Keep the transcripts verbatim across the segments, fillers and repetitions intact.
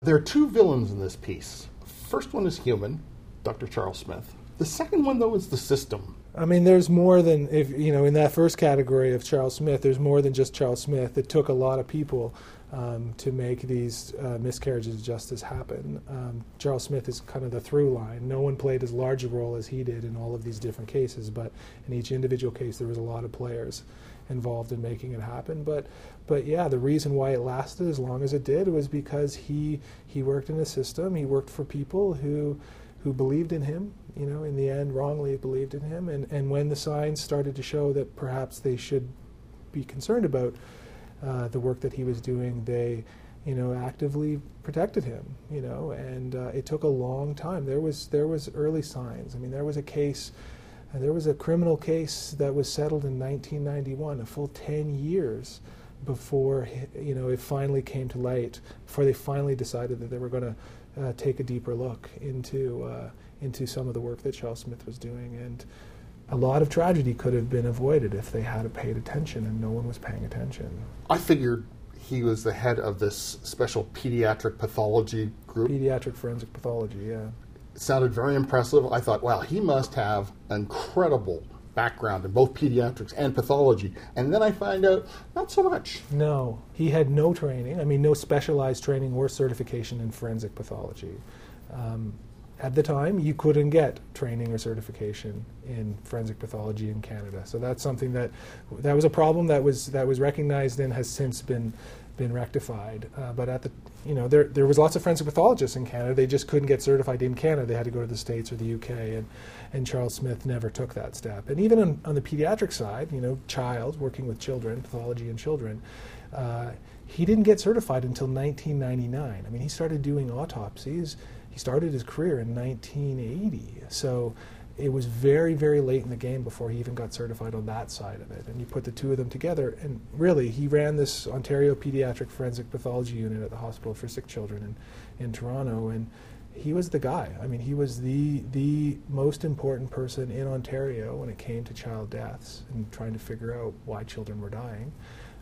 There are two villains in this piece. First one is human, Doctor Charles Smith. The second one, though, is the system. I mean, there's more than, if you know, in that first category of Charles Smith, there's more than just Charles Smith. It took a lot of people um, to make these uh, miscarriages of justice happen. Um, Charles Smith is kind of the through line. No one played as large a role as he did in all of these different cases, but in each individual case there was a lot of players involved in making it happen. But but yeah, the reason why it lasted as long as it did was because he he worked in a system. He worked for people who who believed in him, you know, in the end wrongly believed in him. And, and when the signs started to show that perhaps they should be concerned about uh, the work that he was doing, they, you know, actively protected him, you know, and uh, it took a long time. There was, there was early signs. I mean, there was a case, uh, there was a criminal case that was settled in nineteen ninety-one, a full ten years before, you know, it finally came to light, before they finally decided that they were going to Uh, take a deeper look into uh, into some of the work that Charles Smith was doing, and a lot of tragedy could have been avoided if they had paid attention, and no one was paying attention. I figured he was the head of this special pediatric pathology group. Pediatric forensic pathology, yeah. It sounded very impressive. I thought, wow, he must have incredible background in both pediatrics and pathology. And then I find out, not so much. No, he had no training. I mean, no specialized training or certification in forensic pathology. Um, at the time, you couldn't get training or certification in forensic pathology in Canada. So that's something that, that was a problem that was that was recognized and has since been been rectified. Uh, but at the, you know, there there was lots of forensic pathologists in Canada. They just couldn't get certified in Canada. They had to go to the States or the U K, and and Charles Smith never took that step. And even on, on the pediatric side, you know, child, working with children, pathology in children, uh, he didn't get certified until nineteen ninety-nine. I mean, he started doing autopsies. He started his career in nineteen eighty. So it was very, very late in the game before he even got certified on that side of it. And you put the two of them together, and really, he ran this Ontario Pediatric Forensic Pathology Unit at the Hospital for Sick Children in, in Toronto, and he was the guy. I mean, he was the the most important person in Ontario when it came to child deaths and trying to figure out why children were dying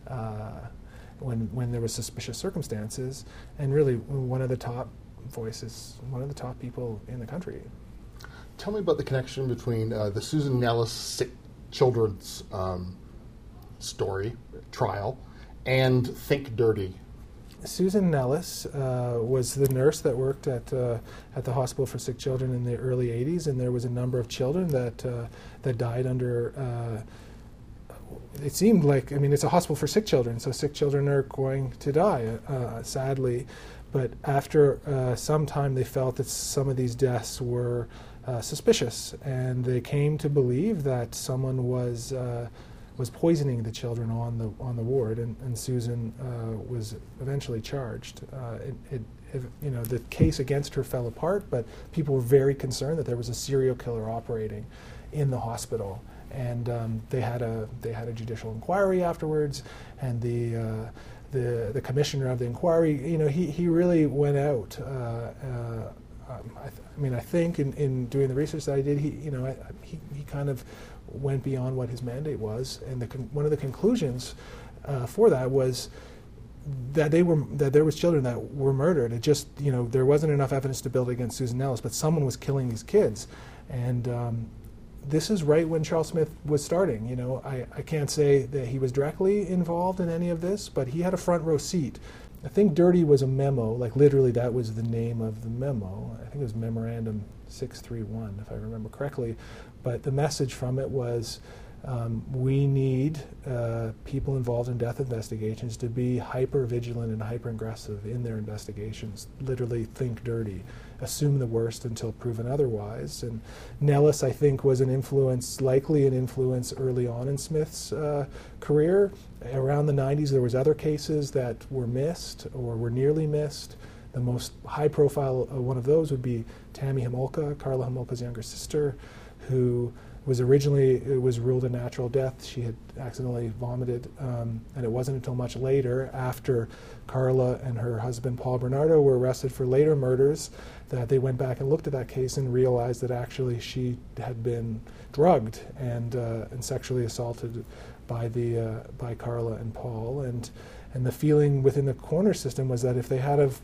uh, when when there was suspicious circumstances, and really one of the top voices, one of the top people in the country. Tell me about the connection between uh, the Susan Nellis sick children's um, story, trial, and Think Dirty. Susan Nellis uh, was the nurse that worked at uh, at the Hospital for Sick Children in the early eighties, and there was a number of children that uh, that died under. Uh, it seemed like, I mean, it's a hospital for sick children, so sick children are going to die, uh, sadly. But after uh, some time, they felt that some of these deaths were uh, suspicious, and they came to believe that someone was. Uh, was poisoning the children on the on the ward, and, and Susan uh, was eventually charged. Uh, it, it, it, you know, the case against her fell apart, but people were very concerned that there was a serial killer operating in the hospital, and um, they had a they had a judicial inquiry afterwards, and the uh, the the commissioner of the inquiry, you know, he he really went out. Uh, uh, um, I, th- I mean, I think in, in doing the research that I did, he you know I, he he kind of went beyond what his mandate was, and the con- one of the conclusions uh, for that was that they were that there was children that were murdered. It just, you know, there wasn't enough evidence to build against Susan Nellis, but someone was killing these kids, and um, this is right when Charles Smith was starting. You know, I, I can't say that he was directly involved in any of this, but he had a front row seat. I think Dirty was a memo, like literally that was the name of the memo. I think it was Memorandum six three one, if I remember correctly. But the message from it was, um, we need uh, people involved in death investigations to be hyper vigilant and hyper aggressive in their investigations. Literally, think dirty, assume the worst until proven otherwise. And Nellis, I think, was an influence, likely an influence early on in Smith's uh, career. Around the nineties, there was other cases that were missed or were nearly missed. The most high-profile uh, one of those would be Tammy Homolka, Carla Homolka's younger sister, who was originally, it was ruled a natural death. She had accidentally vomited, um, and it wasn't until much later, after Carla and her husband Paul Bernardo were arrested for later murders, that they went back and looked at that case and realized that actually she had been drugged and uh, and sexually assaulted by the uh, by Carla and Paul, and and the feeling within the coroner system was that if they had have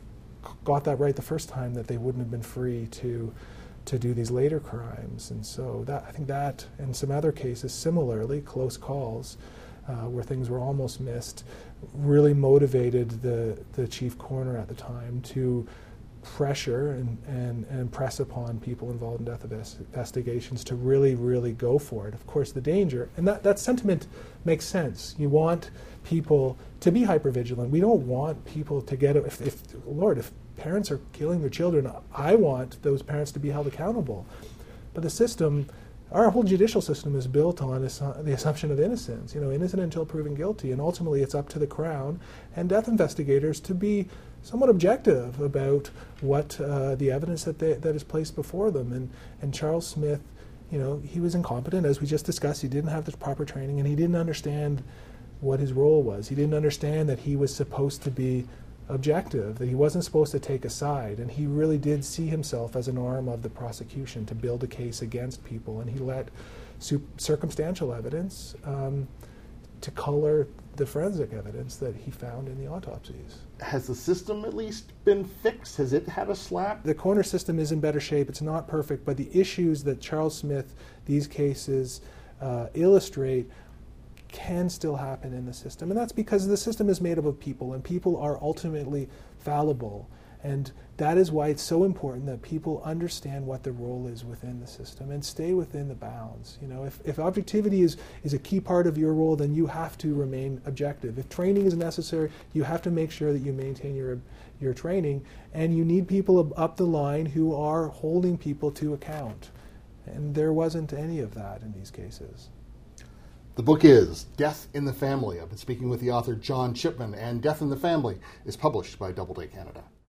got that right the first time, that they wouldn't have been free to to do these later crimes. And so that I think that, and some other cases similarly, close calls, uh, where things were almost missed, really motivated the, the chief coroner at the time to pressure and, and, and press upon people involved in death investigations to really, really go for it. Of course, the danger, and that, that sentiment makes sense. You want people to be hypervigilant. We don't want people to get, if, if Lord, if parents are killing their children, I want those parents to be held accountable. But the system, our whole judicial system is built on assu- the assumption of innocence, you know, innocent until proven guilty, and ultimately it's up to the Crown and death investigators to be somewhat objective about what uh, the evidence that they, that is placed before them. And, and Charles Smith, you know, he was incompetent, as we just discussed. He didn't have the proper training, and he didn't understand what his role was. He didn't understand that he was supposed to be objective, that he wasn't supposed to take a side, and he really did see himself as an arm of the prosecution to build a case against people, and he let su- circumstantial evidence um, to color the forensic evidence that he found in the autopsies. Has the system at least been fixed? Has it had a slap? The coroner system is in better shape. It's not perfect, but the issues that Charles Smith, these cases, uh, illustrate can still happen in the system. And that's because the system is made up of people, and people are ultimately fallible. And that is why it's so important that people understand what their role is within the system and stay within the bounds. You know, if, if objectivity is, is a key part of your role, then you have to remain objective. If training is necessary, you have to make sure that you maintain your your training, and you need people up the line who are holding people to account. And there wasn't any of that in these cases. The book is Death in the Family. I've been speaking with the author John Chipman, and Death in the Family is published by Doubleday Canada.